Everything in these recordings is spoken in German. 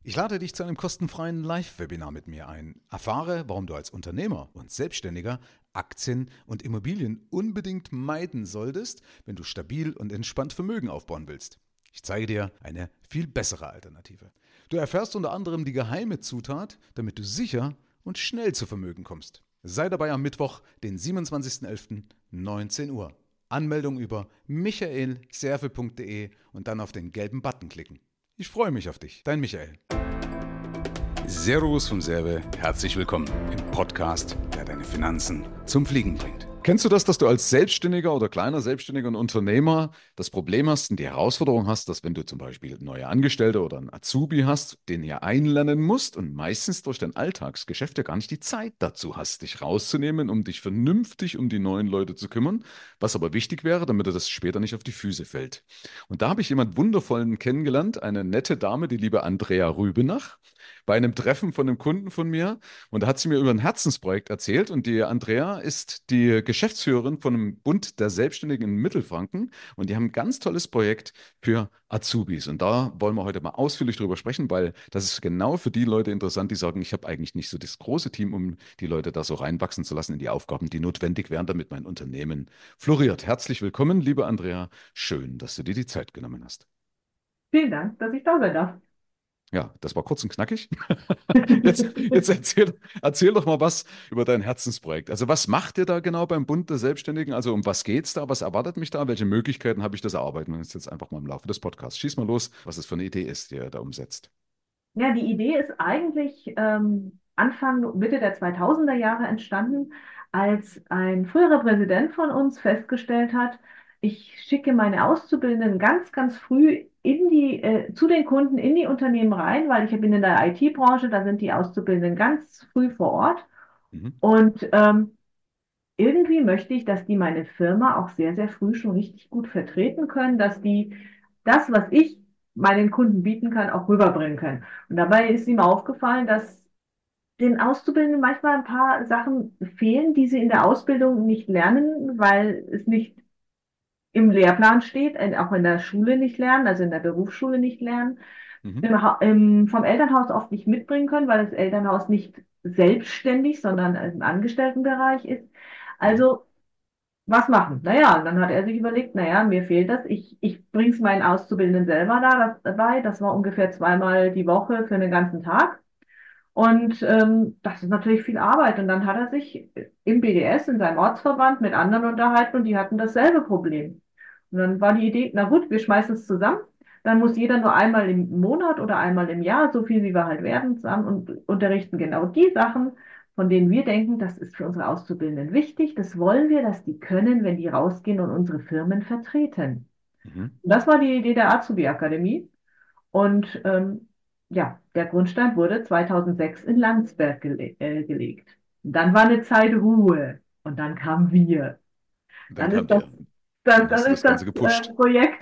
Ich lade dich zu einem kostenfreien Live-Webinar mit mir ein. Erfahre, warum du als Unternehmer und Selbstständiger Aktien und Immobilien unbedingt meiden solltest, wenn du stabil und entspannt Vermögen aufbauen willst. Ich zeige dir eine viel bessere Alternative. Du erfährst unter anderem die geheime Zutat, damit du sicher und schnell zu Vermögen kommst. Sei dabei am Mittwoch, den 27.11., 19 Uhr. Anmeldung über michaelserve.de und dann auf den gelben Button klicken. Ich freue mich auf dich, dein Michael. Servus vom Serve, herzlich willkommen im Podcast, der deine Finanzen zum Fliegen bringt. Kennst du das, dass du als Selbstständiger oder kleiner Selbstständiger und Unternehmer das Problem hast und die Herausforderung hast, dass wenn du zum Beispiel neue Angestellte oder einen Azubi hast, den ihr einlernen musst und meistens durch dein Alltagsgeschäft ja gar nicht die Zeit dazu hast, dich rauszunehmen, um dich vernünftig um die neuen Leute zu kümmern, was aber wichtig wäre, damit dir das später nicht auf die Füße fällt. Und da habe ich jemanden Wundervollen kennengelernt, eine nette Dame, die liebe Andrea Rübenach, bei einem Treffen von einem Kunden von mir. Und da hat sie mir über ein Herzensprojekt erzählt. Und die Andrea ist die Geschäftsführerin von einem Bund der Selbstständigen in Mittelfranken. Und die haben ein ganz tolles Projekt für Azubis. Und da wollen wir heute mal ausführlich drüber sprechen, weil das ist genau für die Leute interessant, die sagen, ich habe eigentlich nicht so das große Team, um die Leute da so reinwachsen zu lassen in die Aufgaben, die notwendig wären, damit mein Unternehmen floriert. Herzlich willkommen, liebe Andrea. Schön, dass du dir die Zeit genommen hast. Vielen Dank, dass ich da sein darf. Ja, das war kurz und knackig. Jetzt erzähl doch mal was über dein Herzensprojekt. Also was macht ihr da genau beim Bund der Selbstständigen? Also um was geht's da? Was erwartet mich da? Welche Möglichkeiten habe ich, das erarbeiten? Und jetzt einfach mal im Laufe des Podcasts. Schieß mal los, was es für eine Idee ist, die ihr da umsetzt. Ja, die Idee ist eigentlich Anfang, Mitte der 2000er Jahre entstanden, als ein früherer Präsident von uns festgestellt hat, ich schicke meine Auszubildenden ganz, ganz früh zu den Kunden in die Unternehmen rein, weil ich bin in der IT-Branche, da sind die Auszubildenden ganz früh vor Ort. Mhm. Und irgendwie möchte ich, dass die meine Firma auch sehr, sehr früh schon richtig gut vertreten können, dass die das, was ich meinen Kunden bieten kann, auch rüberbringen können. Und dabei ist ihm aufgefallen, dass den Auszubildenden manchmal ein paar Sachen fehlen, die sie in der Ausbildung nicht lernen, weil es nicht im Lehrplan steht, auch in der Schule nicht lernen, also in der Berufsschule nicht lernen, Mhm. vom Elternhaus oft nicht mitbringen können, weil das Elternhaus nicht selbstständig, sondern im Angestelltenbereich ist. Mhm. Also was machen? Naja, dann hat er sich überlegt, naja, mir fehlt das. Ich bringe es meinen Auszubildenden selber dabei. Das war ungefähr zweimal die Woche für einen ganzen Tag. Und das ist natürlich viel Arbeit. Und dann hat er sich im BDS, in seinem Ortsverband, mit anderen unterhalten und die hatten dasselbe Problem. Und dann war die Idee, na gut, wir schmeißen es zusammen. Dann muss jeder nur einmal im Monat oder einmal im Jahr, so viel wie wir halt werden, zusammen und unterrichten genau die Sachen, von denen wir denken, das ist für unsere Auszubildenden wichtig. Das wollen wir, dass die können, wenn die rausgehen und unsere Firmen vertreten. Mhm. Und das war die Idee der Azubi-Akademie. Und ja, der Grundstein wurde 2006 in Landsberg gelegt. Und dann war eine Zeit Ruhe und dann kamen wir. Und dann Dann ist kamt ihr. Dann dann hast du ist das das Ganze gepusht. Projekt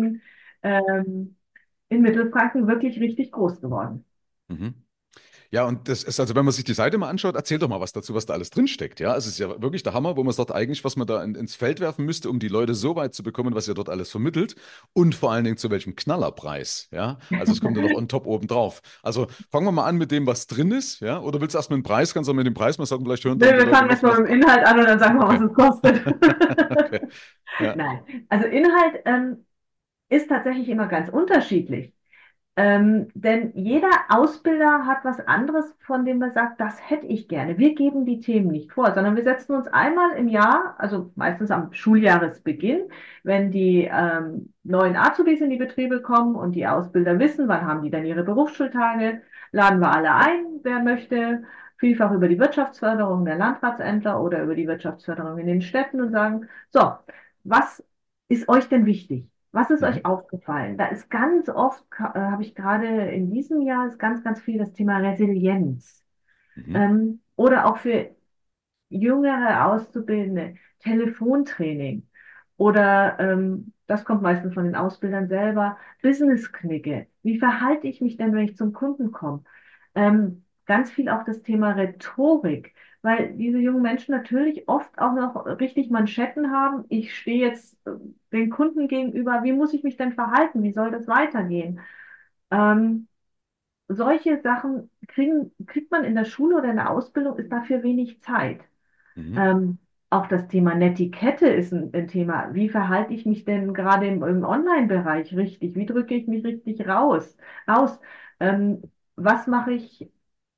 ähm, in Mittelfranken wirklich richtig groß geworden. Mhm. Ja, und das ist also, wenn man sich die Seite mal anschaut, erzähl doch mal was dazu, was da alles drinsteckt. Ja, also es ist ja wirklich der Hammer, wo man sagt, eigentlich, was man da ins Feld werfen müsste, um die Leute so weit zu bekommen, was ihr dort alles vermittelt und vor allen Dingen zu welchem Knallerpreis. Ja, also es kommt ja noch on top oben drauf. Also fangen wir mal an mit dem, was drin ist. Ja, oder willst du erst mit dem Preis, kannst du mit dem Preis mal sagen, vielleicht hören dann die Wir Leute fangen was, erstmal was. mit dem Inhalt an und dann sagen wir, was Okay. es kostet. Okay. Ja. Nein, also Inhalt ist tatsächlich immer ganz unterschiedlich. Denn jeder Ausbilder hat was anderes, von dem er sagt, das hätte ich gerne. Wir geben die Themen nicht vor, sondern wir setzen uns einmal im Jahr, also meistens am Schuljahresbeginn, wenn die neuen Azubis in die Betriebe kommen und die Ausbilder wissen, wann haben die dann ihre Berufsschultage, laden wir alle ein, wer möchte, vielfach über die Wirtschaftsförderung der Landratsämter oder über die Wirtschaftsförderung in den Städten und sagen, so, was ist euch denn wichtig? Was ist euch Mhm. aufgefallen? Da ist ganz oft, habe ich gerade in diesem Jahr, ist ganz, ganz viel das Thema Resilienz. Mhm. Oder auch für jüngere Auszubildende Telefontraining. Oder das kommt meistens von den Ausbildern selber, Business-Knigge. Wie verhalte ich mich denn, wenn ich zum Kunden komme? Ganz viel auch das Thema Rhetorik, weil diese jungen Menschen natürlich oft auch noch richtig Manschetten haben. Ich stehe jetzt den Kunden gegenüber, wie muss ich mich denn verhalten? Wie soll das weitergehen? Ähm, solche Sachen kriegt man in der Schule oder in der Ausbildung, ist dafür wenig Zeit. Mhm. Ähm, Auch das Thema Netiquette ist ein Thema. Wie verhalte ich mich denn gerade im Online-Bereich richtig? Wie drücke ich mich richtig aus? Ähm, Was mache ich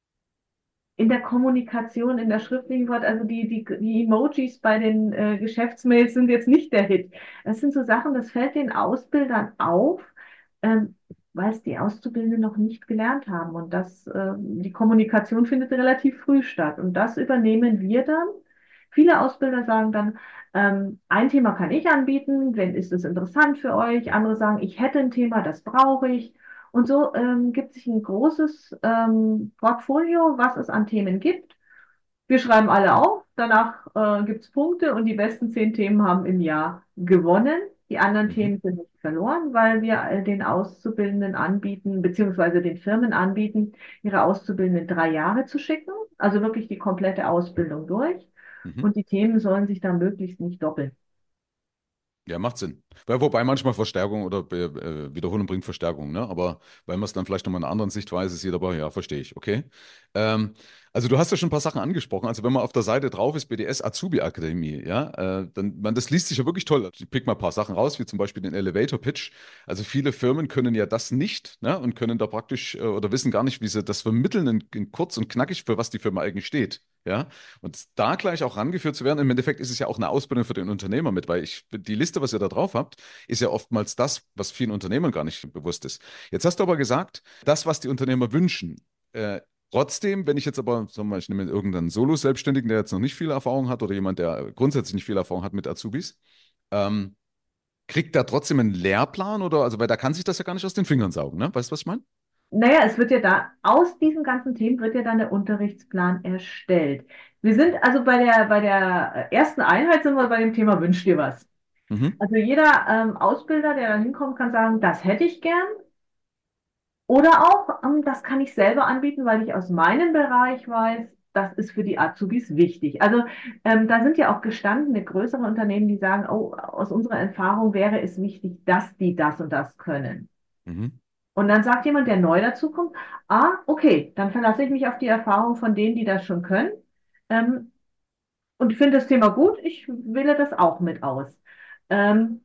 in der Kommunikation, in der schriftlichen Wort? Also die Emojis bei den Geschäftsmails sind jetzt nicht der Hit. Das sind so Sachen, das fällt den Ausbildern auf, ähm, weil es die Auszubildenden noch nicht gelernt haben. Und die Kommunikation findet relativ früh statt. Und das übernehmen wir dann. Viele Ausbilder sagen dann, ein Thema kann ich anbieten, wenn ist es interessant für euch. Andere sagen, ich hätte ein Thema, das brauche ich. Und so gibt sich ein großes Portfolio, was es an Themen gibt. Wir schreiben alle auf, danach gibt es Punkte und die besten 10 Themen haben im Jahr gewonnen. Die anderen Mhm. Themen sind nicht verloren, weil wir den Auszubildenden anbieten, beziehungsweise den Firmen anbieten, ihre Auszubildenden 3 Jahre zu schicken, also wirklich die komplette Ausbildung durch. Mhm. Und die Themen sollen sich dann möglichst nicht doppeln. Ja, macht Sinn. Wobei manchmal Verstärkung oder Wiederholung bringt Verstärkung, ne? Aber weil man es dann vielleicht nochmal in einer anderen Sichtweise sieht, aber ja, verstehe ich, okay. Ähm, also du hast ja schon ein paar Sachen angesprochen. Also wenn man auf der Seite drauf ist, BDS Azubi Akademie, ja, das liest sich ja wirklich toll. Ich pick mal ein paar Sachen raus, wie zum Beispiel den Elevator Pitch. Also viele Firmen können ja das nicht, ne? Und können da praktisch oder wissen gar nicht, wie sie das vermitteln in kurz und knackig, für was die Firma eigentlich steht. Ja, und da gleich auch rangeführt zu werden, im Endeffekt ist es ja auch eine Ausbildung für den Unternehmer mit, weil die Liste, was ihr da drauf habt, ist ja oftmals das, was vielen Unternehmern gar nicht bewusst ist. Jetzt hast du aber gesagt, das, was die Unternehmer wünschen. Trotzdem, wenn ich jetzt aber, sagen wir mal, ich nehme irgendeinen Solo-Selbstständigen, der jetzt noch nicht viel Erfahrung hat oder jemand, der grundsätzlich nicht viel Erfahrung hat mit Azubis, ähm, kriegt da trotzdem einen Lehrplan oder, also, weil da kann sich das ja gar nicht aus den Fingern saugen, ne? Weißt du, was ich meine? Naja, es wird ja da, aus diesen ganzen Themen wird ja dann der Unterrichtsplan erstellt. Wir sind also bei der ersten Einheit sind wir bei dem Thema Wünsch dir was. Mhm. Also jeder Ausbilder, der da hinkommt, kann sagen, das hätte ich gern. Oder auch, das kann ich selber anbieten, weil ich aus meinem Bereich weiß, das ist für die Azubis wichtig. Also da sind ja auch gestandene größere Unternehmen, die sagen, oh, aus unserer Erfahrung wäre es wichtig, dass die das und das können. Mhm. Und dann sagt jemand, der neu dazukommt, okay, dann verlasse ich mich auf die Erfahrung von denen, die das schon können, ähm, und finde das Thema gut, ich wähle das auch mit aus. Ähm,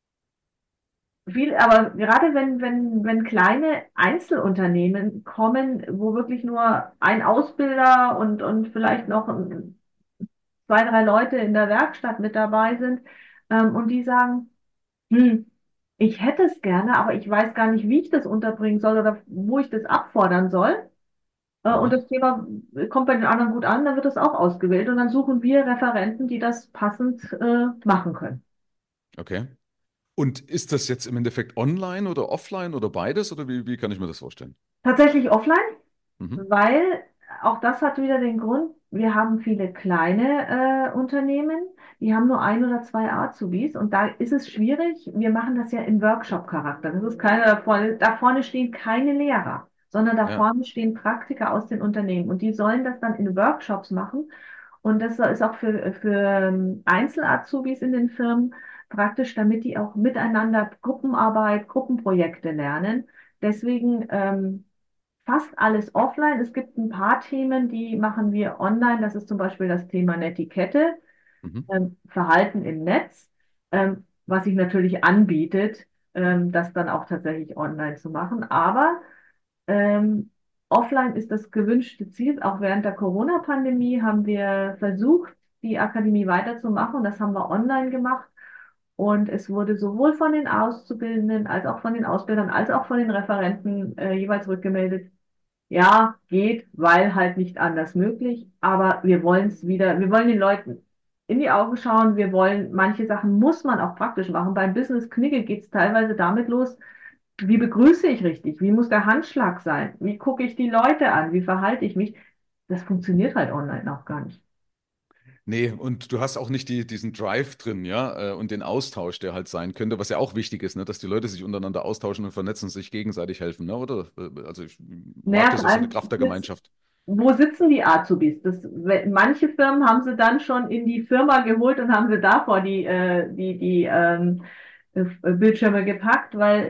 aber gerade wenn kleine Einzelunternehmen kommen, wo wirklich nur ein Ausbilder und vielleicht noch 2, 3 Leute in der Werkstatt mit dabei sind, und die sagen, hm, ich hätte es gerne, aber ich weiß gar nicht, wie ich das unterbringen soll oder wo ich das abfordern soll. Und Mhm. das Thema kommt bei den anderen gut an, dann wird das auch ausgewählt und dann suchen wir Referenten, die das passend machen können. Okay. Und ist das jetzt im Endeffekt online oder offline oder beides oder wie kann ich mir das vorstellen? Tatsächlich offline, Mhm. weil auch das hat wieder den Grund, wir haben viele kleine Unternehmen, die haben nur 1 oder 2 Azubis und da ist es schwierig. Wir machen das ja im Workshop-Charakter. Das ist keine da vorne stehen keine Lehrer, sondern da Ja. vorne stehen Praktiker aus den Unternehmen und die sollen das dann in Workshops machen. Und das ist auch für Einzel-Azubis in den Firmen praktisch, damit die auch miteinander Gruppenarbeit, Gruppenprojekte lernen. Deswegen fast alles offline. Es gibt ein paar Themen, die machen wir online. Das ist zum Beispiel das Thema Netiquette, Mhm. Verhalten im Netz, was sich natürlich anbietet, das dann auch tatsächlich online zu machen. Aber ähm, offline ist das gewünschte Ziel. Auch während der Corona-Pandemie haben wir versucht, die Akademie weiterzumachen. Und das haben wir online gemacht. Und es wurde sowohl von den Auszubildenden als auch von den Ausbildern als auch von den Referenten jeweils rückgemeldet, ja, geht, weil halt nicht anders möglich. Aber wir wollen es wieder, wir wollen den Leuten in die Augen schauen. Wir wollen, manche Sachen muss man auch praktisch machen. Beim Business Knigge geht es teilweise damit los, wie begrüße ich richtig? Wie muss der Handschlag sein? Wie gucke ich die Leute an? Wie verhalte ich mich? Das funktioniert halt online auch gar nicht. Nee, und du hast auch nicht diesen Drive drin, ja, und den Austausch, der halt sein könnte, was ja auch wichtig ist, ne, dass die Leute sich untereinander austauschen und vernetzen und sich gegenseitig helfen, ne, oder? Also ich mag Naja, das vor als so eine allem Kraft der Gemeinschaft. wo sitzen die Azubis? Manche Firmen haben sie dann schon in die Firma geholt und haben sie davor die Bildschirme gepackt, weil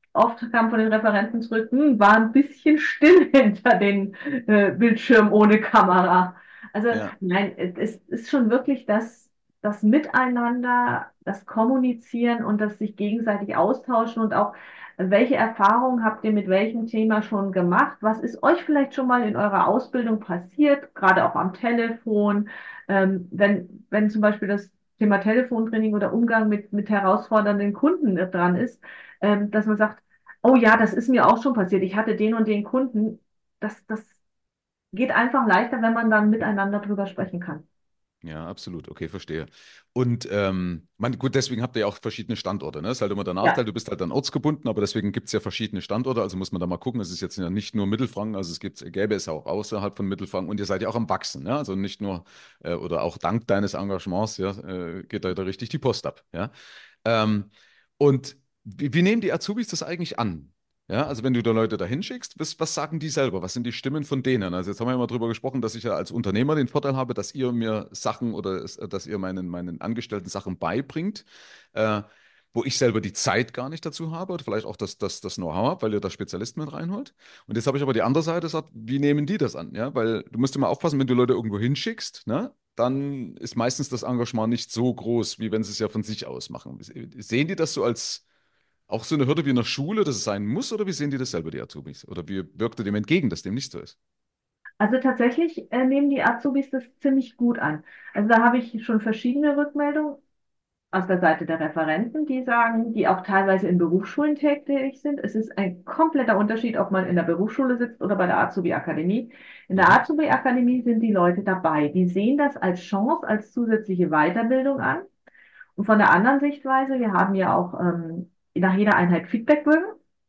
oft kam von den Referenten zurück, war ein bisschen still hinter den Bildschirmen ohne Kamera. Also Ja. nein, es ist schon wirklich das Miteinander, das Kommunizieren und das sich gegenseitig austauschen und auch, welche Erfahrungen habt ihr mit welchem Thema schon gemacht? Was ist euch vielleicht schon mal in eurer Ausbildung passiert, gerade auch am Telefon? Wenn zum Beispiel das Thema Telefontraining oder Umgang mit herausfordernden Kunden dran ist, dass man sagt, oh ja, das ist mir auch schon passiert. Ich hatte den und den Kunden. Das geht einfach leichter, wenn man dann miteinander drüber sprechen kann. Ja, absolut. Okay, verstehe. Und gut, deswegen habt ihr ja auch verschiedene Standorte. Ne? Ist halt immer der Nachteil, Ja. du bist halt dann ortsgebunden, aber deswegen gibt es ja verschiedene Standorte. Also muss man da mal gucken. Es ist jetzt ja nicht nur Mittelfranken, also gäbe es auch außerhalb von Mittelfranken und ihr seid ja auch am Wachsen. Ja? Also nicht nur oder auch dank deines Engagements, ja, geht da richtig die Post ab. Ja? Ähm, und wie nehmen die Azubis das eigentlich an? Ja, also wenn du da Leute da hinschickst, was sagen die selber? Was sind die Stimmen von denen? Also jetzt haben wir ja mal drüber gesprochen, dass ich ja als Unternehmer den Vorteil habe, dass ihr mir Sachen oder dass ihr meinen Angestellten Sachen beibringt, äh, wo ich selber die Zeit gar nicht dazu habe oder vielleicht auch das Know-how habe, weil ihr da Spezialisten mit reinholt. Und jetzt habe ich aber die andere Seite, sagt, wie nehmen die das an? Ja, weil du musst immer aufpassen, wenn du Leute irgendwo hinschickst, ne? Dann ist meistens das Engagement nicht so groß, wie wenn sie es ja von sich aus machen. Sehen die das so als auch so eine Hürde wie in der Schule, dass es sein muss, oder wie sehen die das selber, die Azubis? Oder wie wirkt ihr dem entgegen, dass dem nicht so ist? Also tatsächlich nehmen die Azubis das ziemlich gut an. Also da habe ich schon verschiedene Rückmeldungen aus der Seite der Referenten, die sagen, die auch teilweise in Berufsschulen tätig sind. Es ist ein kompletter Unterschied, ob man in der Berufsschule sitzt oder bei der Azubi-Akademie. In der Mhm. Azubi-Akademie sind die Leute dabei. Die sehen das als Chance, als zusätzliche Weiterbildung an. Und von der anderen Sichtweise, wir haben ja auch nach jeder Einheit Feedbackbögen.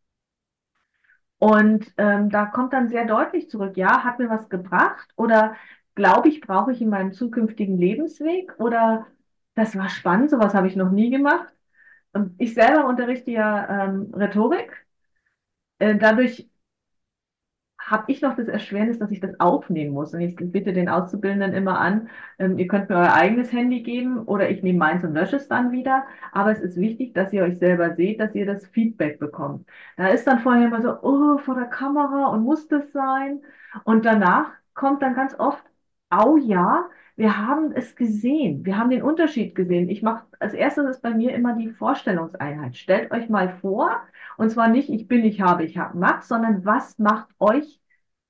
Und da kommt dann sehr deutlich zurück, ja, hat mir was gebracht oder glaube ich, brauche ich in meinem zukünftigen Lebensweg oder das war spannend, sowas habe ich noch nie gemacht. Und ich selber unterrichte ja Rhetorik. Dadurch habe ich noch das Erschwernis, dass ich das aufnehmen muss. Und ich bitte den Auszubildenden immer an, ihr könnt mir euer eigenes Handy geben oder ich nehme meins und lösche es dann wieder. Aber es ist wichtig, dass ihr euch selber seht, dass ihr das Feedback bekommt. Da ist dann vorher immer so, oh, vor der Kamera und muss das sein? Und danach kommt dann ganz oft, oh ja, wir haben es gesehen. Wir haben den Unterschied gesehen. Ich mache, als erstes ist bei mir immer die Vorstellungseinheit. Stellt euch mal vor, und zwar nicht, ich bin, ich habe, mach, sondern was macht euch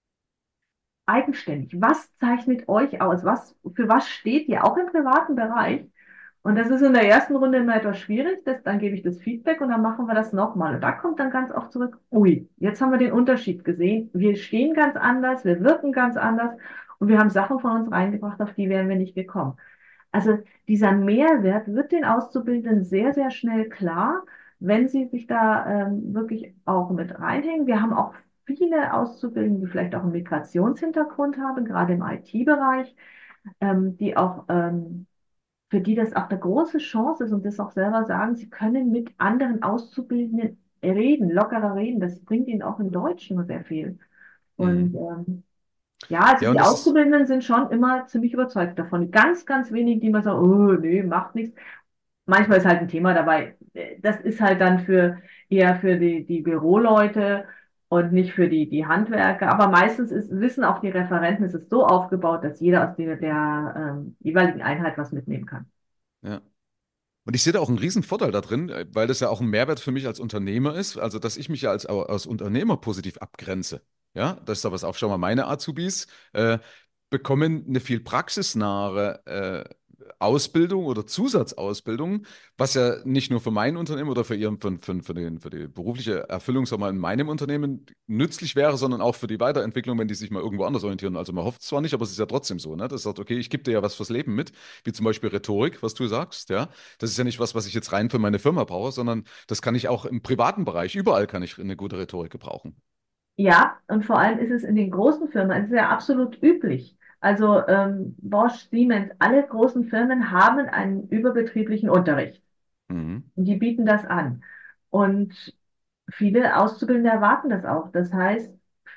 eigenständig? Was zeichnet euch aus? Für was steht ihr, auch im privaten Bereich? Und das ist in der ersten Runde immer etwas schwierig. Dann gebe ich das Feedback und dann machen wir das nochmal. Und da kommt dann ganz oft zurück, ui, jetzt haben wir den Unterschied gesehen. Wir stehen ganz anders, wir wirken ganz anders und wir haben Sachen von uns reingebracht, auf die wären wir nicht gekommen. Also dieser Mehrwert wird den Auszubildenden sehr, sehr schnell klar, wenn sie sich da wirklich auch mit reinhängen. Wir haben auch viele Auszubildende, die vielleicht auch einen Migrationshintergrund haben, gerade im IT-Bereich, die auch, für die das auch eine große Chance ist und das auch selber sagen, sie können mit anderen Auszubildenden reden, lockerer reden. Das bringt ihnen auch im Deutschen sehr viel. Und Mhm. ja, also Ja, und die das ist, Auszubildenden sind schon immer ziemlich überzeugt davon. Ganz, ganz wenig, die immer sagen, oh, nee, macht nichts. Manchmal ist halt ein Thema dabei. Das ist halt dann eher für die Büroleute und nicht für die Handwerker. Aber meistens wissen auch die Referenten, es ist so aufgebaut, dass jeder aus der jeweiligen Einheit was mitnehmen kann. ja. Und ich sehe da auch einen riesen Vorteil da drin, weil das ja auch ein Mehrwert für mich als Unternehmer ist, also dass ich mich ja als Unternehmer positiv abgrenze. Ja, das ist aber auch schon mal meine Azubis, bekommen eine viel praxisnahe Ausbildung oder Zusatzausbildung, was ja nicht nur für mein Unternehmen oder für die berufliche Erfüllung, sagen wir mal, in meinem Unternehmen nützlich wäre, sondern auch für die Weiterentwicklung, wenn die sich mal irgendwo anders orientieren. Also man hofft es zwar nicht, aber es ist ja trotzdem so, ne? Das sagt, okay, ich gebe dir ja was fürs Leben mit, wie zum Beispiel Rhetorik, was du sagst, ja. Das ist ja nicht was, was ich jetzt rein für meine Firma brauche, sondern das kann ich auch im privaten Bereich, überall kann ich eine gute Rhetorik gebrauchen. Ja, und vor allem ist es in den großen Firmen, es ist ja absolut üblich. Also Bosch, Siemens, alle großen Firmen haben einen überbetrieblichen Unterricht. Mhm. Und die bieten das an. Und viele Auszubildende erwarten das auch. Das heißt,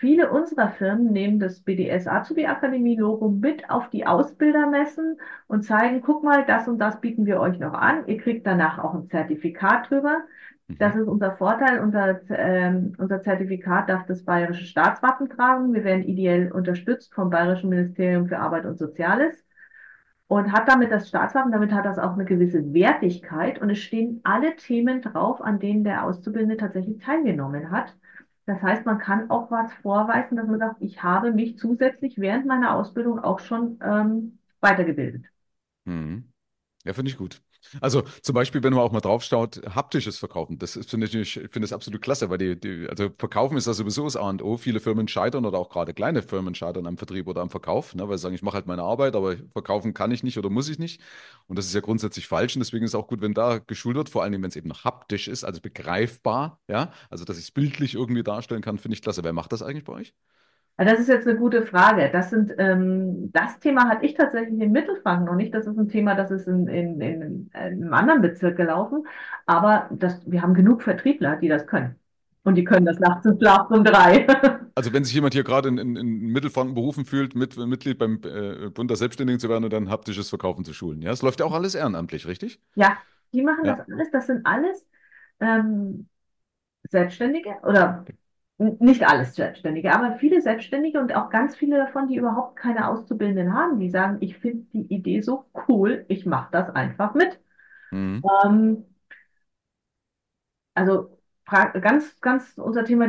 viele unserer Firmen nehmen das BDS Azubi Akademie Logo mit auf die Ausbildermessen und zeigen, guck mal, das und das bieten wir euch noch an. Ihr kriegt danach auch ein Zertifikat drüber. Das Mhm. ist unser Vorteil. Unser Zertifikat darf das bayerische Staatswappen tragen. Wir werden ideell unterstützt vom Bayerischen Ministerium für Arbeit und Soziales und hat damit das Staatswappen, damit hat das auch eine gewisse Wertigkeit und es stehen alle Themen drauf, an denen der Auszubildende tatsächlich teilgenommen hat. Das heißt, man kann auch was vorweisen, dass man sagt, ich habe mich zusätzlich während meiner Ausbildung auch schon weitergebildet. Mhm. Ja, finde ich gut. Also zum Beispiel, wenn man auch mal drauf schaut, haptisches Verkaufen, das ist, ich finde das absolut klasse, weil also Verkaufen ist ja sowieso das A und O. Viele Firmen scheitern oder auch gerade kleine Firmen scheitern am Vertrieb oder am Verkauf, ne, weil sie sagen, ich mache halt meine Arbeit, aber verkaufen kann ich nicht oder muss ich nicht. Und das ist ja grundsätzlich falsch und deswegen ist es auch gut, wenn da geschult wird, vor allem wenn es eben noch haptisch ist, also begreifbar, ja, also dass ich es bildlich irgendwie darstellen kann, finde ich klasse. Wer macht das eigentlich bei euch? Das ist jetzt eine gute Frage. Das Thema hatte ich tatsächlich in Mittelfranken noch nicht. Das ist ein Thema, das ist in einem anderen Bezirk gelaufen. Aber wir haben genug Vertriebler, die das können. Und die können das nachts und schlafen um 3. Also wenn sich jemand hier gerade in Mittelfranken berufen fühlt, Mitglied beim Bund der Selbstständigen zu werden und dann haptisches Verkaufen zu schulen. Ja, es läuft ja auch alles ehrenamtlich, richtig? Ja, die machen das Ja. alles. Das sind alles ähm, Selbstständige oder nicht alles Selbstständige, aber viele Selbstständige und auch ganz viele davon, die überhaupt keine Auszubildenden haben, die sagen, ich finde die Idee so cool, ich mache das einfach mit. Mhm. Ähm, also ganz unser Thema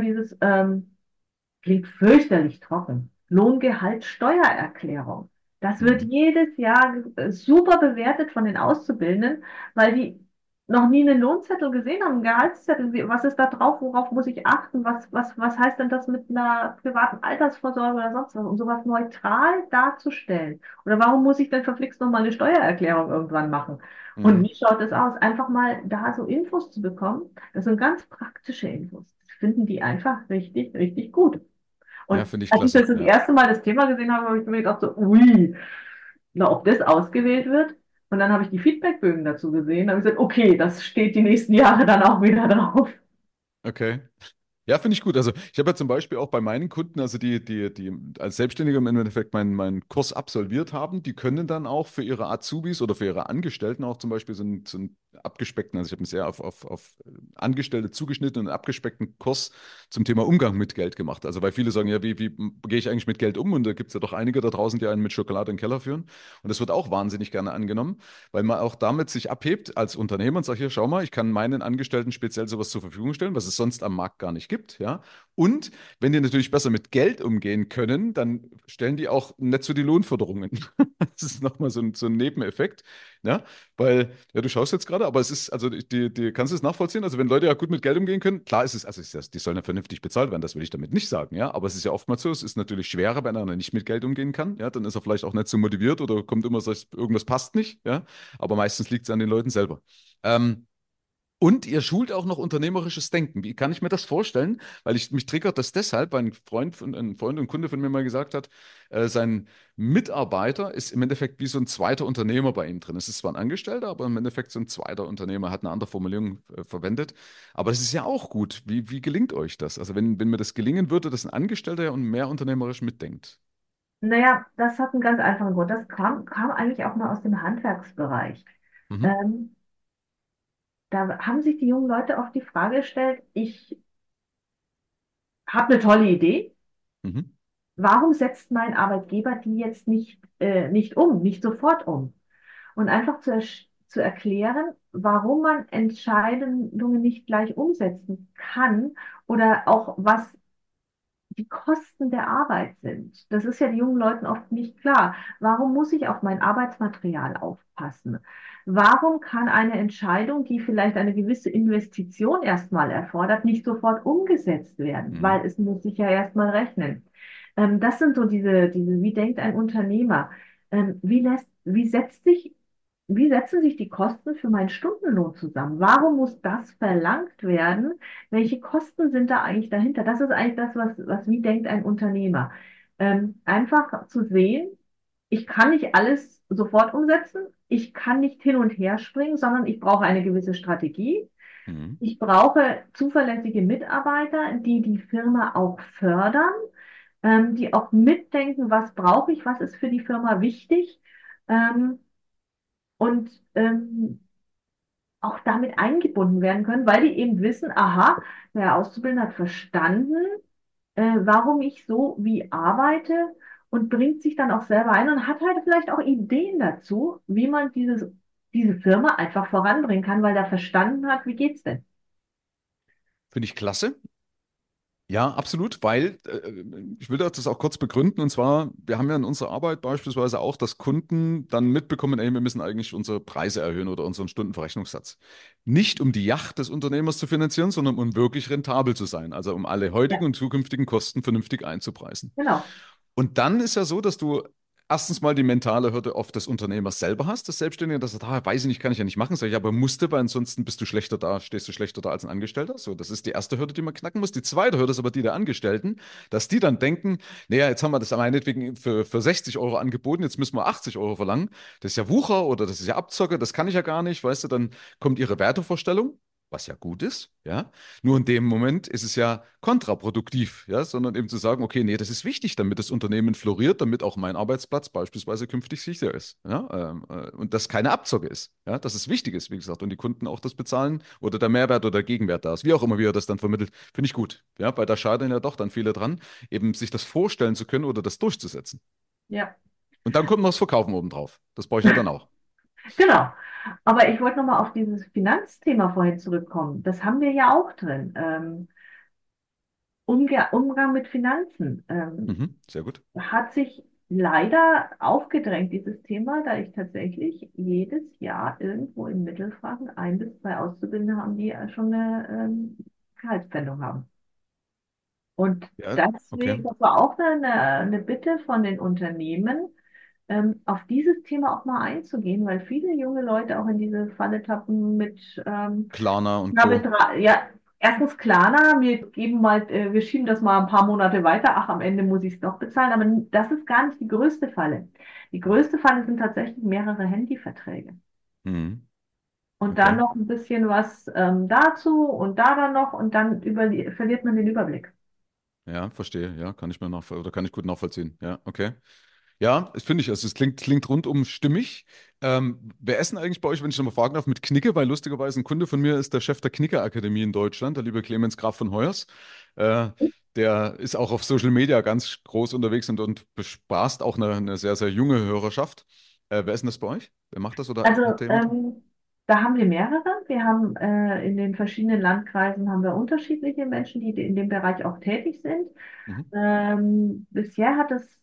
klingt fürchterlich trocken. Lohngehalt, Steuererklärung. Das wird Mhm. jedes Jahr super bewertet von den Auszubildenden, weil die noch nie einen Lohnzettel gesehen haben, einen Gehaltszettel. Was ist da drauf? Worauf muss ich achten? Was heißt denn das mit einer privaten Altersvorsorge oder sonst was? Um sowas neutral darzustellen. Oder warum muss ich denn verflixt nochmal eine Steuererklärung irgendwann machen? Und Mhm. wie schaut es aus? Einfach mal da so Infos zu bekommen. Das sind ganz praktische Infos. Das finden die einfach richtig, richtig gut. Ja, Und finde ich als ich klasse. das Ja. erste Mal das Thema gesehen habe, habe ich mir gedacht, so, ui, na, ob das ausgewählt wird. Und dann habe ich die Feedbackbögen dazu gesehen. Da habe ich gesagt, okay, das steht die nächsten Jahre dann auch wieder drauf. Okay. Ja, finde ich gut. Also ich habe ja zum Beispiel auch bei meinen Kunden, also die als Selbstständige im Endeffekt meinen Kurs absolviert haben, die können dann auch für ihre Azubis oder für ihre Angestellten auch zum Beispiel so einen abgespeckten, also ich habe einen sehr auf Angestellte zugeschnittenen und abgespeckten Kurs zum Thema Umgang mit Geld gemacht. Also weil viele sagen, ja, wie gehe ich eigentlich mit Geld um? Und da gibt es ja doch einige da draußen, die einen mit Schokolade in den Keller führen. Und das wird auch wahnsinnig gerne angenommen, weil man auch damit sich abhebt als Unternehmer und sagt, hier, schau mal, ich kann meinen Angestellten speziell sowas zur Verfügung stellen, was es sonst am Markt gar nicht gibt, ja. Und wenn die natürlich besser mit Geld umgehen können, dann stellen die auch nett so die Lohnforderungen. Das ist nochmal so ein Nebeneffekt, ja, weil, ja, du schaust jetzt gerade, aber es ist, also kannst du es nachvollziehen? Also wenn Leute ja gut mit Geld umgehen können, klar ist es, also die sollen ja vernünftig bezahlt werden, das will ich damit nicht sagen, ja, aber es ist ja oftmals so, es ist natürlich schwerer, wenn einer nicht mit Geld umgehen kann, ja, dann ist er vielleicht auch nicht so motiviert oder kommt immer so, irgendwas passt nicht, ja, aber meistens liegt es an den Leuten selber. Ähm, und ihr schult auch noch unternehmerisches Denken. Wie kann ich mir das vorstellen? Weil mich triggert das deshalb, weil ein Freund und Kunde von mir mal gesagt hat, sein Mitarbeiter ist im Endeffekt wie so ein zweiter Unternehmer bei ihm drin. Es ist zwar ein Angestellter, aber im Endeffekt so ein zweiter Unternehmer, hat eine andere Formulierung verwendet. Aber das ist ja auch gut. Wie gelingt euch das? Also wenn mir das gelingen würde, dass ein Angestellter ja und mehr unternehmerisch mitdenkt. Naja, das hat einen ganz einfachen Grund. Das kam eigentlich auch mal aus dem Handwerksbereich. Mhm. Ähm, Da haben sich die jungen Leute oft die Frage gestellt, ich habe eine tolle Idee. Mhm. Warum setzt mein Arbeitgeber die jetzt nicht um, nicht sofort um? Und einfach zu erklären, warum man Entscheidungen nicht gleich umsetzen kann oder auch was die Kosten der Arbeit sind. Das ist ja den jungen Leuten oft nicht klar. Warum muss ich auf mein Arbeitsmaterial aufpassen? Warum kann eine Entscheidung, die vielleicht eine gewisse Investition erstmal erfordert, nicht sofort umgesetzt werden? Mhm. Weil es muss sich ja erstmal rechnen. Das sind so wie denkt ein Unternehmer? Wie setzen sich die Kosten für meinen Stundenlohn zusammen? Warum muss das verlangt werden? Welche Kosten sind da eigentlich dahinter? Das ist eigentlich das, wie denkt ein Unternehmer? Einfach zu sehen, ich kann nicht alles sofort umsetzen, ich kann nicht hin und her springen, sondern ich brauche eine gewisse Strategie. Mhm. Ich brauche zuverlässige Mitarbeiter, die die Firma auch fördern. die auch mitdenken, was brauche ich, was ist für die Firma wichtig, ähm, und auch damit eingebunden werden können, weil die eben wissen, aha, der Auszubildende hat verstanden, warum ich so wie arbeite und bringt sich dann auch selber ein und hat halt vielleicht auch Ideen dazu, wie man diese Firma einfach voranbringen kann, weil er verstanden hat, wie geht's denn? Finde ich klasse. Ja, absolut, weil ich will das auch kurz begründen. Und zwar, wir haben ja in unserer Arbeit beispielsweise auch, dass Kunden dann mitbekommen, ey, wir müssen eigentlich unsere Preise erhöhen oder unseren Stundenverrechnungssatz. Nicht um die Yacht des Unternehmers zu finanzieren, sondern um wirklich rentabel zu sein. Also um alle heutigen Ja, und zukünftigen Kosten vernünftig einzupreisen. genau. Und dann ist ja so, dass du erstens mal die mentale Hürde oft des Unternehmers selber hast, des Selbstständigen, dass er sagt, weiß ich nicht, kann ich ja nicht machen. Sag ich, aber musste, weil ansonsten bist du schlechter da, stehst du schlechter da als ein Angestellter. So, das ist die erste Hürde, die man knacken muss. Die zweite Hürde ist aber die der Angestellten, dass die dann denken, naja, jetzt haben wir das meinetwegen für 60 Euro angeboten, jetzt müssen wir 80 Euro verlangen. Das ist ja Wucher oder das ist ja Abzocke, das kann ich ja gar nicht, weißt du, dann kommt ihre Wertevorstellung, was ja gut ist, ja. Nur in dem Moment ist es ja kontraproduktiv, ja, sondern eben zu sagen, okay, nee, das ist wichtig, damit das Unternehmen floriert, damit auch mein Arbeitsplatz beispielsweise künftig sicher ist, ja, und das keine Abzocke ist, ja, dass es wichtig ist, wie gesagt, und die Kunden auch das bezahlen oder der Mehrwert oder der Gegenwert da ist, wie auch immer, wie er das dann vermittelt, finde ich gut, ja, weil da scheitern ja doch dann viele dran, eben sich das vorstellen zu können oder das durchzusetzen. Ja, Und dann kommt noch das Verkaufen obendrauf. Das brauche ich ja dann auch. genau. Aber ich wollte nochmal auf dieses Finanzthema vorhin zurückkommen. Das haben wir ja auch drin. Umgang mit Finanzen. Mhm, sehr gut. Hat sich leider aufgedrängt, dieses Thema, da ich tatsächlich jedes Jahr irgendwo in Mittelfranken ein bis zwei Auszubildende haben, die schon eine Gehaltspfändung haben. Und Ja, okay. deswegen, das war auch eine Bitte von den Unternehmen, auf dieses Thema auch mal einzugehen, weil viele junge Leute auch in diese Falle tappen mit Klarna und ja, Co. ja, erstens Klarna, wir schieben das mal ein paar Monate weiter, ach, am Ende muss ich es doch bezahlen, aber das ist gar nicht die größte Falle. Die größte Falle sind tatsächlich mehrere Handyverträge. Mhm, Und dann okay. noch ein bisschen was dazu und da dann noch und dann verliert man den Überblick. Ja, verstehe. Ja, kann ich mir oder kann ich gut nachvollziehen. Ja, okay. Ja, das finde ich, also es klingt rundum stimmig. Wer essen eigentlich bei euch, wenn ich noch mal fragen darf, mit Knicke? Weil lustigerweise ein Kunde von mir ist der Chef der Knicke-Akademie in Deutschland, der liebe Clemens Graf von Heuers. Äh, Der ist auch auf Social Media ganz groß unterwegs und bespaßt auch eine sehr, sehr junge Hörerschaft. Wer ist denn das bei euch? Wer macht das oder Also habt ihr jemanden? da haben wir mehrere. Wir haben in den verschiedenen Landkreisen haben wir unterschiedliche Menschen, die in dem Bereich auch tätig sind. Mhm. Bisher hat es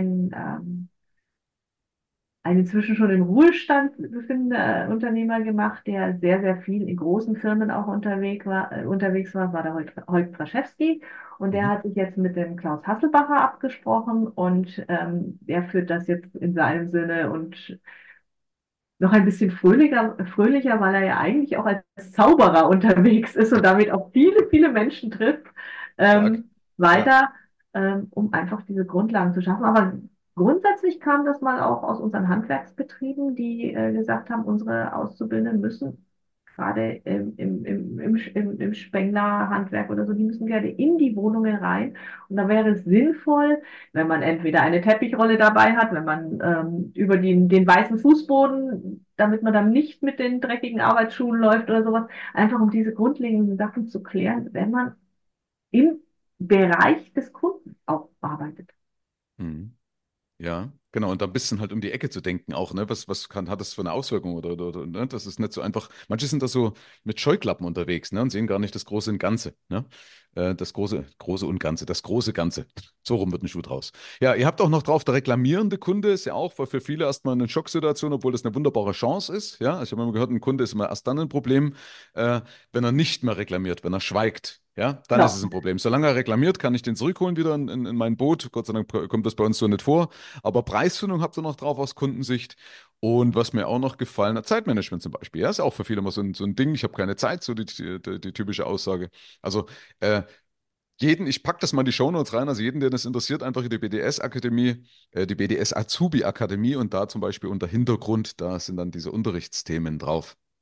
ein inzwischen schon im Ruhestand befindender Unternehmer gemacht, der sehr, sehr viel in großen Firmen auch unterwegs war der Holg Kraschewski. Und der Mhm. hat sich jetzt mit dem Klaus Hasselbacher abgesprochen und der führt das jetzt in seinem Sinne und noch ein bisschen fröhlicher, weil er ja eigentlich auch als Zauberer unterwegs ist und damit auch viele, viele Menschen trifft, Stark. Ja. weiter, um einfach diese Grundlagen zu schaffen. Aber grundsätzlich kam das mal auch aus unseren Handwerksbetrieben, die gesagt haben, unsere Auszubildenden müssen gerade im Spengler-Handwerk oder so, die müssen gerne in die Wohnungen rein. Und da wäre es sinnvoll, wenn man entweder eine Teppichrolle dabei hat, wenn man über den weißen Fußboden, damit man dann nicht mit den dreckigen Arbeitsschuhen läuft oder sowas, einfach um diese grundlegenden Sachen zu klären, wenn man im Bereich des Kunden auch arbeitet. Mhm. Ja, genau. Und da ein bisschen halt um die Ecke zu denken auch, ne? Hat das für eine Auswirkung ne? Das ist nicht so einfach. Manche sind da so mit Scheuklappen unterwegs, ne? Und sehen gar nicht das Große und Ganze, ne? Das Große und Ganze, das große Ganze. So rum wird ein Schuh draus. Ja, ihr habt auch noch drauf, der reklamierende Kunde ist ja auch für viele erstmal eine Schocksituation, obwohl das eine wunderbare Chance ist. Ja, also ich habe immer gehört, ein Kunde ist immer erst dann ein Problem, äh, wenn er nicht mehr reklamiert, wenn er schweigt. Ja, dann ist Genau. es ein Problem. Solange er reklamiert, kann ich den zurückholen wieder in mein Boot. Gott sei Dank kommt das bei uns so nicht vor. Aber Preisfindung habt ihr noch drauf aus Kundensicht. Und was mir auch noch gefallen hat, Zeitmanagement zum Beispiel. Ja, ist auch für viele immer so ein Ding. Ich habe keine Zeit, so die typische Aussage. Also äh, ich packe das mal in die Shownotes rein, also jeden, der das interessiert, einfach die BDS-Akademie, die BDS-Azubi-Akademie und da zum Beispiel unter Hintergrund, da sind dann diese Unterrichtsthemen drauf.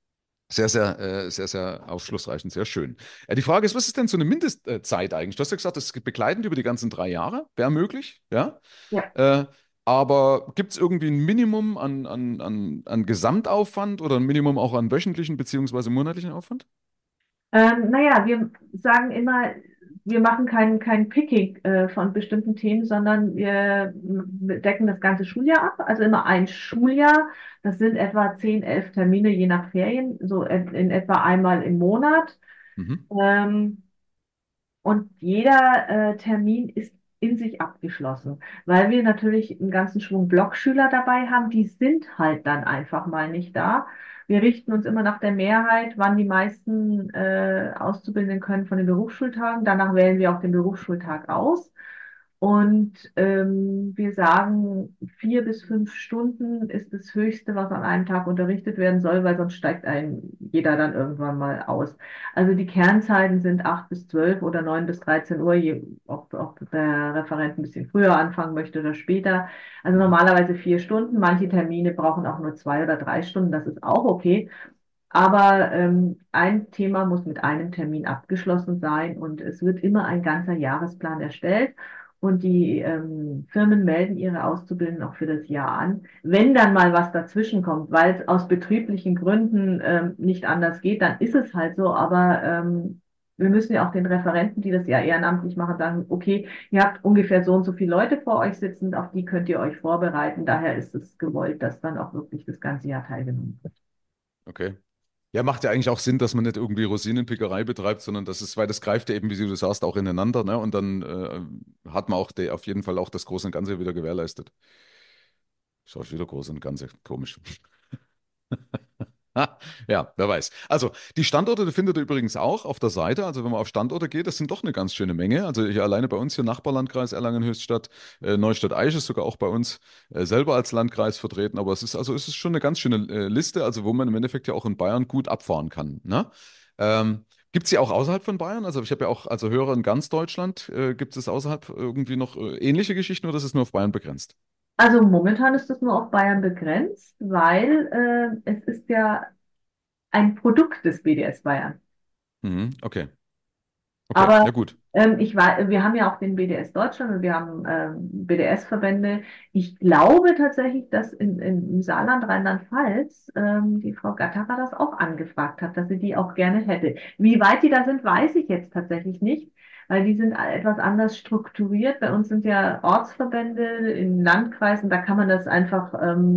Sehr, sehr aufschlussreich und sehr schön. Die Frage ist, was ist denn so eine Mindestzeit eigentlich? Du hast ja gesagt, das ist begleitend über die ganzen 3 Jahre, wäre möglich, ja? Ja. Äh, aber gibt es irgendwie ein Minimum an Gesamtaufwand oder ein Minimum auch an wöchentlichen beziehungsweise monatlichen Aufwand? Naja, wir sagen immer, wir machen kein Picking von bestimmten Themen, sondern wir decken das ganze Schuljahr ab. Also immer ein Schuljahr. Das sind etwa 10, 11 Termine je nach Ferien, so in etwa einmal im Monat. Mhm. Ähm, und jeder Termin ist in sich abgeschlossen, weil wir natürlich einen ganzen Schwung Blockschüler dabei haben, die sind halt dann einfach mal nicht da. Wir richten uns immer nach der Mehrheit, wann die meisten Auszubildenden können von den Berufsschultagen. Danach wählen wir auch den Berufsschultag aus. Und wir sagen, 4 bis 5 Stunden ist das Höchste, was an einem Tag unterrichtet werden soll, weil sonst steigt ein jeder dann irgendwann mal aus. Also die Kernzeiten sind 8 bis 12 oder 9 bis 13 Uhr, ob der Referent ein bisschen früher anfangen möchte oder später. Also Mhm. normalerweise 4 Stunden. Manche Termine brauchen auch nur 2 oder 3 Stunden. Das ist auch okay. Aber ein Thema muss mit einem Termin abgeschlossen sein und es wird immer ein ganzer Jahresplan erstellt. Und die Firmen melden ihre Auszubildenden auch für das Jahr an. Wenn dann mal was dazwischen kommt, weil es aus betrieblichen Gründen nicht anders geht, dann ist es halt so. Aber wir müssen ja auch den Referenten, die das ja ehrenamtlich machen, sagen, okay, ihr habt ungefähr so und so viele Leute vor euch sitzen, auf die könnt ihr euch vorbereiten. Daher ist es gewollt, dass dann auch wirklich das ganze Jahr teilgenommen wird. Okay. Ja, macht ja eigentlich auch Sinn, dass man nicht irgendwie Rosinenpickerei betreibt, sondern weil das greift ja eben, wie du sagst, auch ineinander, ne? Und dann hat man auch auf jeden Fall auch das Große und Ganze wieder gewährleistet. Schaut wieder Große und Ganze, komisch. Ha, ja, wer weiß. Also, die Standorte, die findet ihr übrigens auch auf der Seite. Also, wenn man auf Standorte geht, das sind doch eine ganz schöne Menge. Also, hier alleine bei uns hier Nachbarlandkreis Erlangen-Höchstadt, Neustadt-Aisch ist sogar auch bei uns selber als Landkreis vertreten. Aber es ist schon eine ganz schöne Liste, also wo man im Endeffekt ja auch in Bayern gut abfahren kann. Ne? Gibt es sie auch außerhalb von Bayern? Also, ich habe ja auch also Hörer in ganz Deutschland. Gibt es außerhalb irgendwie noch ähnliche Geschichten oder ist es nur auf Bayern begrenzt? Also momentan ist es nur auf Bayern begrenzt, weil es ist ja ein Produkt des BDS Bayern. Mhm, okay, okay, Aber ja gut. wir haben ja auch den BDS Deutschland und wir haben BDS-Verbände. Ich glaube tatsächlich, dass im Saarland, Rheinland-Pfalz, die Frau Gattara das auch angefragt hat, dass sie die auch gerne hätte. Wie weit die da sind, weiß ich jetzt tatsächlich nicht, weil die sind etwas anders strukturiert. Bei uns sind ja Ortsverbände in Landkreisen, da kann man das einfach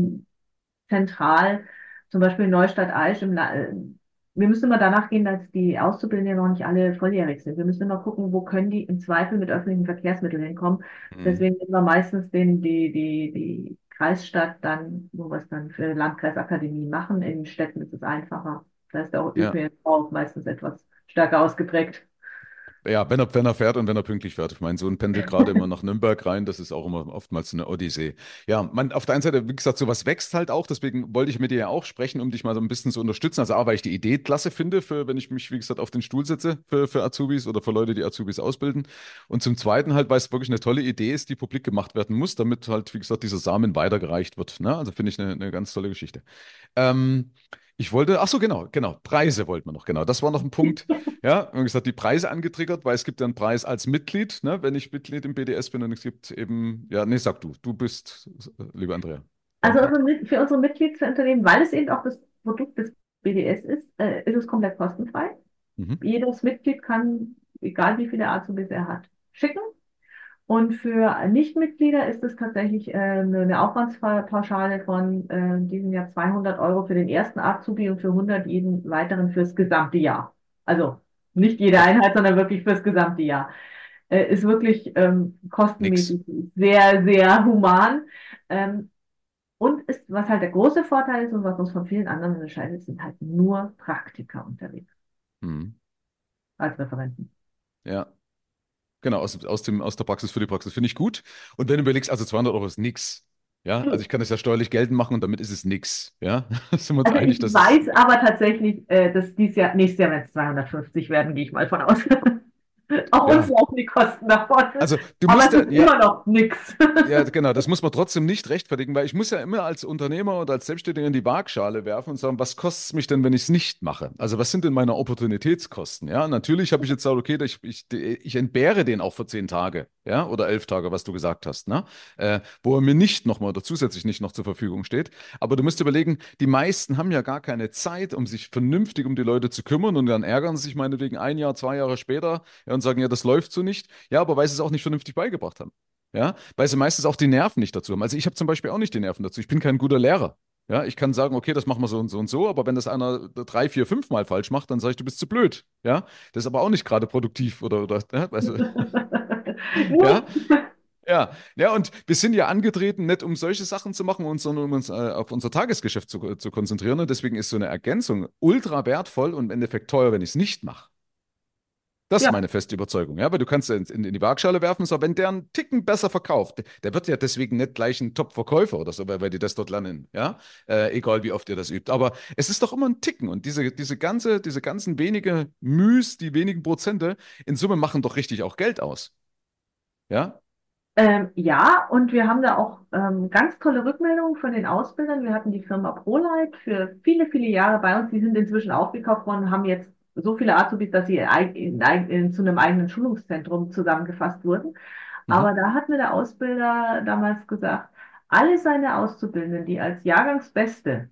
zentral, zum Beispiel in Neustadt-Aisch, wir müssen immer danach gehen, dass die Auszubildenden ja noch nicht alle volljährig sind. Wir müssen immer gucken, wo können die im Zweifel mit öffentlichen Verkehrsmitteln hinkommen. Mhm, Deswegen nehmen wir meistens die Kreisstadt dann, wo wir es dann für Landkreisakademie machen. In Städten ist es einfacher. Da ist der ja. ÖPNV auch meistens etwas stärker ausgeprägt. Ja, wenn er fährt und wenn er pünktlich fährt. Mein Sohn pendelt gerade immer nach Nürnberg rein. Das ist auch immer oftmals eine Odyssee. Ja, auf der einen Seite, wie gesagt, sowas wächst halt auch. Deswegen wollte ich mit dir ja auch sprechen, um dich mal so ein bisschen zu unterstützen. Also A, weil ich die Idee klasse finde, wenn ich mich, wie gesagt, auf den Stuhl setze für Azubis oder für Leute, die Azubis ausbilden. Und zum Zweiten halt, weil es wirklich eine tolle Idee ist, die publik gemacht werden muss, damit halt, wie gesagt, dieser Samen weitergereicht wird. Ne? Also finde ich eine ganz tolle Geschichte. Ähm, Ich wollte, ach so, genau, Preise wollten wir noch, genau. Das war noch ein Punkt. Ja, wir haben gesagt, die Preise angetriggert, weil es gibt ja einen Preis als Mitglied, ne, wenn ich Mitglied im BDS bin und es gibt eben, ja, nee, sag du, du bist, lieber Andrea, dein Also Part. für unsere Mitgliedsunternehmen, weil es eben auch das Produkt des BDS ist es komplett kostenfrei. Mhm. Jedes Mitglied kann, egal wie viele Azubis er hat, schicken. Und für Nichtmitglieder ist es tatsächlich eine Aufwandspauschale von diesem Jahr 200 € für den ersten Azubi und für 100 jeden weiteren fürs gesamte Jahr. Also nicht jede Ach, Einheit, sondern wirklich fürs gesamte Jahr. Ist wirklich nix. kostenmäßig sehr, sehr human. Ähm, und ist, was halt der große Vorteil ist und was uns von vielen anderen unterscheidet, sind halt nur Praktiker unterwegs Mhm. als Referenten. Ja, genau, aus der Praxis für die Praxis finde ich gut. Und wenn du überlegst, also 200 € ist nix. Ja, also ich kann das ja steuerlich geltend machen und damit ist es nix. Ja, sind wir uns Also einig, ich dass es weiß aber tatsächlich, dass nächstes Jahr werden es 250 werden, gehe ich mal von aus. Auch uns Ja, laufen die Kosten davon. also du Aber musst es ja, ist ja, immer noch nichts. ja, genau, das muss man trotzdem nicht rechtfertigen, weil ich muss ja immer als Unternehmer oder als Selbstständiger in die Waagschale werfen und sagen, was kostet es mich denn, wenn ich es nicht mache? Also was sind denn meine Opportunitätskosten? Ja, natürlich habe ich jetzt gesagt, okay, ich entbehre den auch für 10 Tage, ja, oder 11 Tage, was du gesagt hast, ne? Wo er mir nicht nochmal oder zusätzlich nicht noch zur Verfügung steht. Aber du musst überlegen, die meisten haben ja gar keine Zeit, um sich vernünftig um die Leute zu kümmern und dann ärgern sie sich meinetwegen 1 Jahr, 2 Jahre später, ja, und sagen, ja, das läuft so nicht. Ja, aber weil sie es auch nicht vernünftig beigebracht haben. Ja, weil sie meistens auch die Nerven nicht dazu haben. Also ich habe zum Beispiel auch nicht die Nerven dazu. Ich bin kein guter Lehrer. Ja, ich kann sagen, okay, das machen wir so und so und so, aber wenn das einer 3, 4, 5 Mal falsch macht, dann sage ich, du bist zu blöd. Ja, das ist aber auch nicht gerade produktiv oder ja, weißt du, ja, ja, ja, und wir sind ja angetreten, nicht um solche Sachen zu machen, sondern um uns auf unser Tagesgeschäft zu konzentrieren. Und deswegen ist so eine Ergänzung ultra wertvoll und im Endeffekt teuer, wenn ich es nicht mache. Das ist Ja, meine feste Überzeugung, ja, weil du kannst ja in die Waagschale werfen, so, wenn der einen Ticken besser verkauft, der wird ja deswegen nicht gleich ein Top-Verkäufer oder so, weil die das dort lernen, ja, egal wie oft ihr das übt. Aber es ist doch immer ein Ticken und diese ganzen wenige Müs, die wenigen Prozente in Summe machen doch richtig auch Geld aus, ja. ja, und wir haben da auch ganz tolle Rückmeldungen von den Ausbildern. Wir hatten die Firma ProLight für viele, viele Jahre bei uns. Die sind inzwischen aufgekauft worden und haben jetzt so viele Azubis, dass sie zu einem eigenen Schulungszentrum zusammengefasst wurden. Mhm. Aber da hat mir der Ausbilder damals gesagt, alle seine Auszubildenden, die als Jahrgangsbeste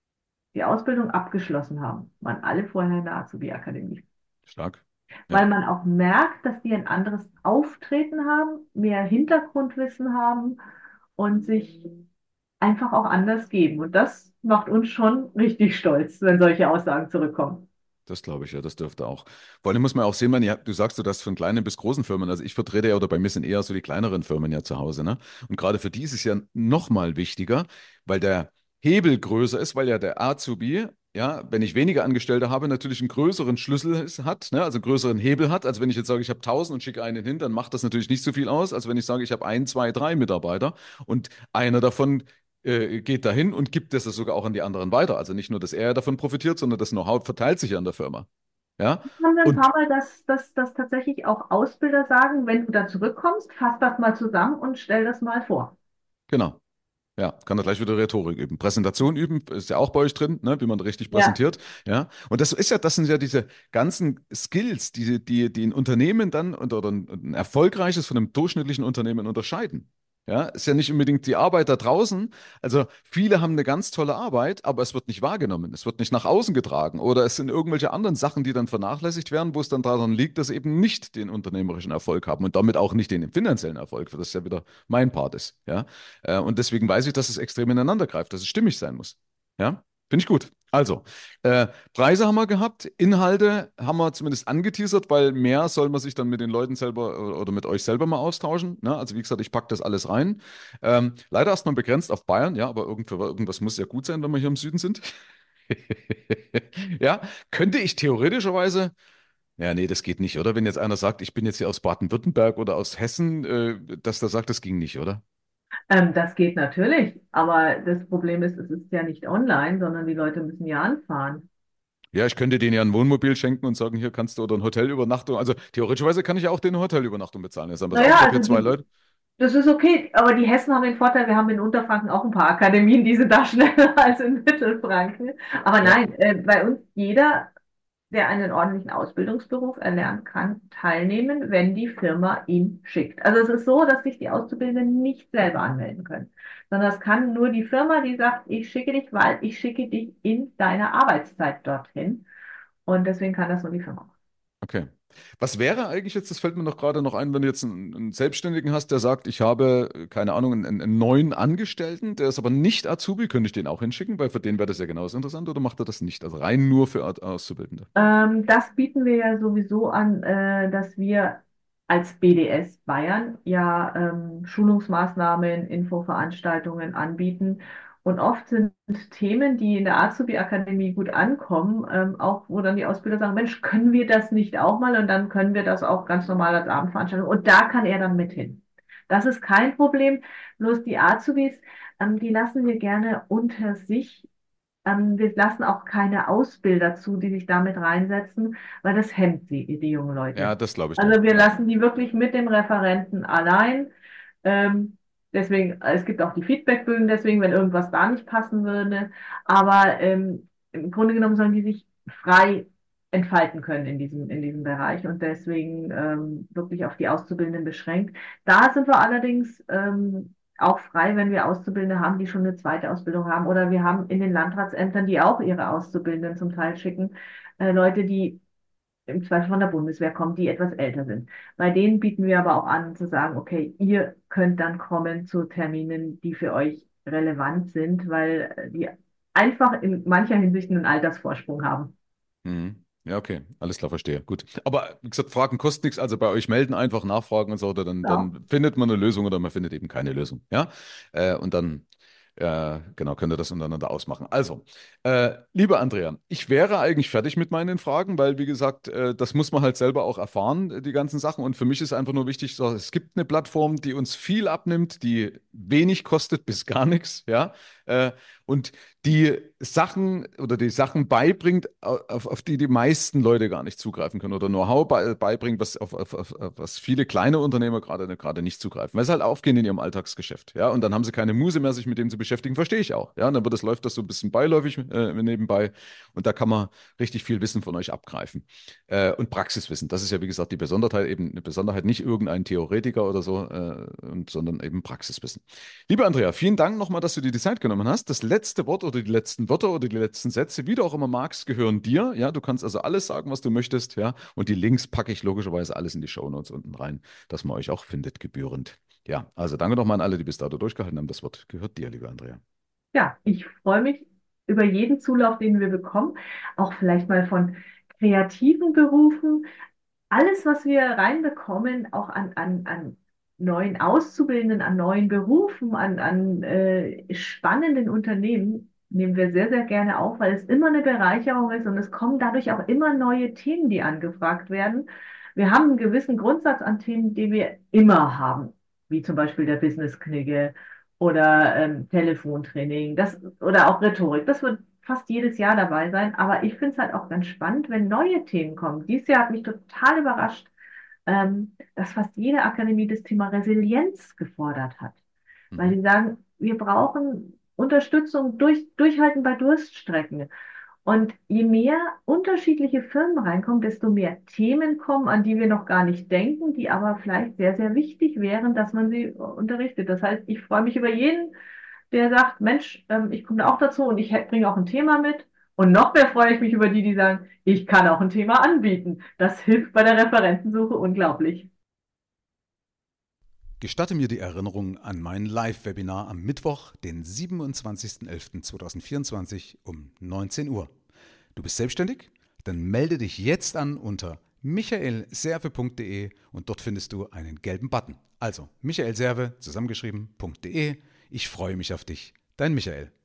die Ausbildung abgeschlossen haben, waren alle vorher in der Azubi-Akademie. Stark. Ja, Weil man auch merkt, dass die ein anderes Auftreten haben, mehr Hintergrundwissen haben und sich einfach auch anders geben. Und das macht uns schon richtig stolz, wenn solche Aussagen zurückkommen. das glaube ich, ja, das dürfte auch. Vor allem muss man auch sehen, man, ja, du sagst so das von kleinen bis großen Firmen. Also ich vertrete ja oder bei mir sind eher so die kleineren Firmen ja zu Hause, ne? Und gerade für die ist es ja noch mal wichtiger, weil der Hebel größer ist, weil ja der Azubi, ja, wenn ich weniger Angestellte habe, natürlich einen größeren hat, ne? Also einen größeren Hebel hat. Also wenn ich jetzt sage, ich habe 1.000 und schicke einen hin, dann macht das natürlich nicht so viel aus, als wenn ich sage, ich habe 1, 2, 3 Mitarbeiter und einer davon geht dahin und gibt das sogar auch an die anderen weiter. Also nicht nur, dass er davon profitiert, sondern das Know-how verteilt sich ja in der Firma. Ja, Haben wir ein paar und Mal, dass tatsächlich auch Ausbilder sagen, wenn du da zurückkommst, fass das mal zusammen und stell das mal vor. genau. Ja, kann er gleich wieder Rhetorik üben. Präsentation üben ist ja auch bei euch drin, ne, wie man richtig Ja. präsentiert. Ja, und das sind ja diese ganzen Skills, die ein Unternehmen dann oder ein erfolgreiches von einem durchschnittlichen Unternehmen unterscheiden. Ja, ist ja nicht unbedingt die Arbeit da draußen. Also viele haben eine ganz tolle Arbeit, aber es wird nicht wahrgenommen. Es wird nicht nach außen getragen oder es sind irgendwelche anderen Sachen, die dann vernachlässigt werden, wo es dann daran liegt, dass sie eben nicht den unternehmerischen Erfolg haben und damit auch nicht den finanziellen Erfolg, für das ja wieder mein Part ist. Ja. Und deswegen weiß ich, dass es extrem ineinander greift, dass es stimmig sein muss. Ja, finde ich gut. Also, Preise haben wir gehabt, Inhalte haben wir zumindest angeteasert, weil mehr soll man sich dann mit den Leuten selber oder mit euch selber mal austauschen. Ne? Also, wie gesagt, ich packe das alles rein. Leider erstmal begrenzt auf Bayern, ja, aber irgendwas muss ja gut sein, wenn wir hier im Süden sind. Ja, könnte ich theoretischerweise. Ja, nee, das geht nicht, oder? Wenn jetzt einer sagt, ich bin jetzt hier aus Baden-Württemberg oder aus Hessen, dass der sagt, das ging nicht, oder? Das geht natürlich, aber das Problem ist, es ist ja nicht online, sondern die Leute müssen ja anfahren. Ja, ich könnte denen ja ein Wohnmobil schenken und sagen, hier kannst du oder ein Hotelübernachtung. Also theoretischerweise kann ich ja auch denen eine Hotelübernachtung bezahlen. Jetzt sagen, pass auf, Naja, ich habe also hier 2 Leute. das ist okay, aber die Hessen haben den Vorteil, wir haben in Unterfranken auch ein paar Akademien, die sind da schneller als in Mittelfranken. Aber Ja, nein, bei uns jeder, der einen ordentlichen Ausbildungsberuf erlernt, kann teilnehmen, wenn die Firma ihn schickt. Also es ist so, dass sich die Auszubildenden nicht selber anmelden können, sondern es kann nur die Firma, die sagt, ich schicke dich, weil ich schicke dich in deiner Arbeitszeit dorthin. Und deswegen kann das nur die Firma machen. okay. Was wäre eigentlich jetzt, das fällt mir noch gerade noch ein, wenn du jetzt einen Selbstständigen hast, der sagt, ich habe, keine Ahnung, einen neuen Angestellten, der ist aber nicht Azubi, könnte ich den auch hinschicken, weil für den wäre das ja genauso interessant, oder macht er das nicht? Also rein nur für Auszubildende. Das bieten wir ja sowieso an, dass wir als BDS Bayern ja Schulungsmaßnahmen, Infoveranstaltungen anbieten. Und oft sind Themen, die in der Azubi-Akademie gut ankommen, auch wo dann die Ausbilder sagen, Mensch, können wir das nicht auch mal? Und dann können wir das auch ganz normal als Abendveranstaltung. Und da kann er dann mit hin. Das ist kein Problem. Bloß die Azubis, die lassen wir gerne unter sich Wir lassen auch keine Ausbilder zu, die sich damit reinsetzen, weil das hemmt die jungen Ja, Leute. das glaube ich dir. Also wir Ja. lassen die wirklich mit dem Referenten allein. Ähm, Deswegen, es gibt auch die Feedbackbögen, deswegen, wenn irgendwas da nicht passen würde. Aber im Grunde genommen sollen die sich frei entfalten können in diesem Bereich und deswegen wirklich auf die Auszubildenden beschränkt. Da sind wir allerdings auch frei, wenn wir Auszubildende haben, die schon eine zweite Ausbildung haben. Oder wir haben in den Landratsämtern, die auch ihre Auszubildenden zum Teil schicken, Leute, die im Zweifel von der Bundeswehr kommen, die etwas älter sind. Bei denen bieten wir aber auch an zu sagen, okay, ihr könnt dann kommen zu Terminen, die für euch relevant sind, weil die einfach in mancher Hinsicht einen Altersvorsprung haben. Mhm. Ja, okay, alles klar, verstehe. Gut. Aber wie gesagt, Fragen kosten nichts, also bei euch melden, einfach nachfragen und so, oder Ja. dann findet man eine Lösung oder man findet eben keine Lösung. Ja? Und dann, genau, könnt ihr das untereinander ausmachen. Also, liebe Andrea, ich wäre eigentlich fertig mit meinen Fragen, weil, wie gesagt, das muss man halt selber auch erfahren, die ganzen Sachen. Und für mich ist einfach nur wichtig, so, es gibt eine Plattform, die uns viel abnimmt, die wenig kostet bis gar nichts, ja. Und die Sachen beibringt, auf die die meisten Leute gar nicht zugreifen können oder Know-how beibringt, auf was viele kleine Unternehmer gerade nicht zugreifen, weil sie halt aufgehen in ihrem Alltagsgeschäft, ja, und dann haben sie keine Muße mehr, sich mit dem zu beschäftigen, verstehe ich auch, ja, und dann läuft das so ein bisschen beiläufig nebenbei und da kann man richtig viel Wissen von euch abgreifen und Praxiswissen, das ist ja wie gesagt die Besonderheit, eben eine Besonderheit, nicht irgendein Theoretiker oder so, sondern eben Praxiswissen. Liebe Andrea, vielen Dank nochmal, dass du dir die Zeit genommen hast. Das letzte Wort oder die letzten Wörter oder die letzten Sätze, wie du auch immer magst, gehören dir. Ja, du kannst also alles sagen, was du möchtest. Ja, und die Links packe ich logischerweise alles in die Shownotes unten rein, dass man euch auch findet, gebührend. Ja, also danke nochmal an alle, die bis dato durchgehalten haben. Das Wort gehört dir, liebe Andrea. Ja, ich freue mich über jeden Zulauf, den wir bekommen, auch vielleicht mal von kreativen Berufen. Alles, was wir reinbekommen, auch an neuen Auszubildenden, an neuen Berufen, an spannenden Unternehmen, nehmen wir sehr, sehr gerne auf, weil es immer eine Bereicherung ist und es kommen dadurch auch immer neue Themen, die angefragt werden. Wir haben einen gewissen Grundsatz an Themen, die wir immer haben, wie zum Beispiel der Business-Knigge oder Telefontraining, oder auch Rhetorik. Das wird fast jedes Jahr dabei sein. Aber ich finde es halt auch ganz spannend, wenn neue Themen kommen. Dieses Jahr hat mich total überrascht, dass fast jede Akademie das Thema Resilienz gefordert hat. Weil Mhm. sie sagen, wir brauchen Unterstützung Durchhalten bei Durststrecken. Und je mehr unterschiedliche Firmen reinkommen, desto mehr Themen kommen, an die wir noch gar nicht denken, die aber vielleicht sehr, sehr wichtig wären, dass man sie unterrichtet. Das heißt, ich freue mich über jeden, der sagt, Mensch, ich komme da auch dazu und ich bringe auch ein Thema mit. Und noch mehr freue ich mich über die, die sagen, ich kann auch ein Thema anbieten. Das hilft bei der Referentensuche unglaublich. Gestatte mir die Erinnerung an mein Live-Webinar am Mittwoch, den 27.11.2024 um 19 Uhr. Du bist selbstständig? Dann melde dich jetzt an unter michaelserve.de und dort findest du einen gelben Button. Also michaelserve zusammengeschrieben.de. Ich freue mich auf dich. Dein Michael.